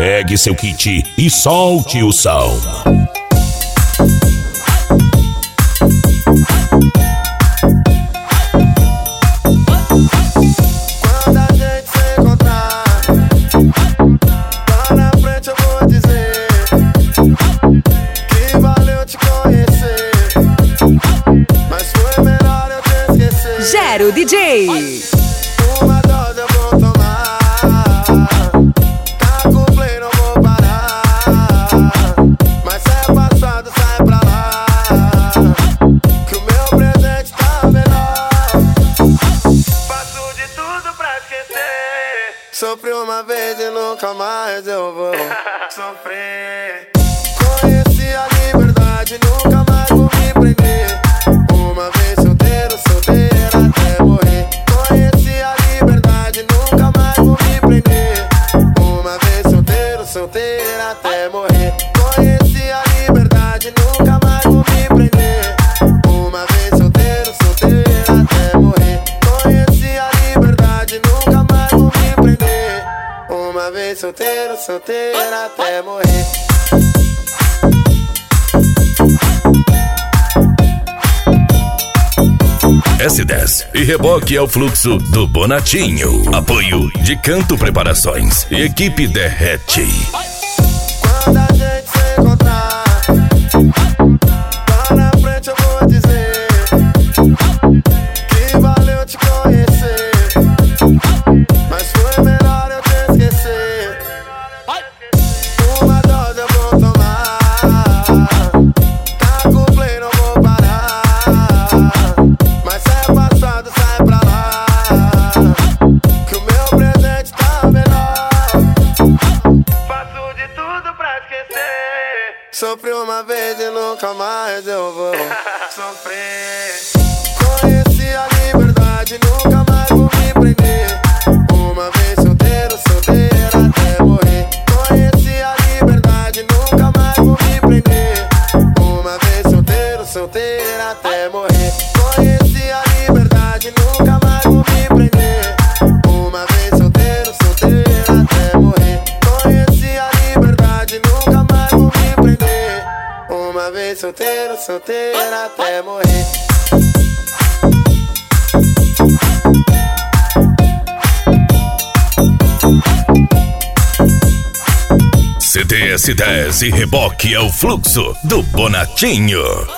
Pegue seu kit e solte o som. Quando a gente se encontrar, lá na frente eu vou dizer que valeu te conhecer, mas foi melhor eu te esquecer. Gero DJ. Uma dose eu vou tomar, tá com play, não vou parar, mas se é passado sai pra lá, que o meu presente tá melhor. Faço de tudo pra esquecer, sofri uma vez e nunca mais eu vou sofrer. Conheci a liberdade, nunca mais vou me prender. Uma vez solteiro, solteira até morrer. Conheci a liberdade, nunca mais vou me prender. Uma vez solteiro, solteira até morrer. Conheci a liberdade, nunca mais vou me prender. Uma vez solteiro, solteira até morrer. Conheci a liberdade, nunca mais vou me prender. Uma vez solteiro, solteira até morrer. S10 e reboque ao fluxo do Bonatinho. Apoio de Canto Preparações e equipe Derrete. Quando a gente se encontrar, lá na frente eu vou dizer que valeu te conhecer, mas foi melhor eu te esquecer. Uma dose eu vou tomar, tá com play, não vou parar, mas se é passado sai pra lá, que o meu presente tá melhor. Faço de tudo pra esquecer, sofri uma vez e nunca mais eu vou sofrer. Conheci a liberdade, nunca mais vou me prender. Uma vez solteiro, solteira até morrer. Conheci a liberdade, nunca mais vou me prender. Uma vez solteiro, solteira até morrer. Conheci a liberdade, nunca mais vou me prender. Uma vez solteiro, solteira até morrer. Conheci a liberdade, nunca mais vou me prender. Uma vez solteiro, solteira até morrer. CTS10 e reboque ao fluxo do Bonatinho.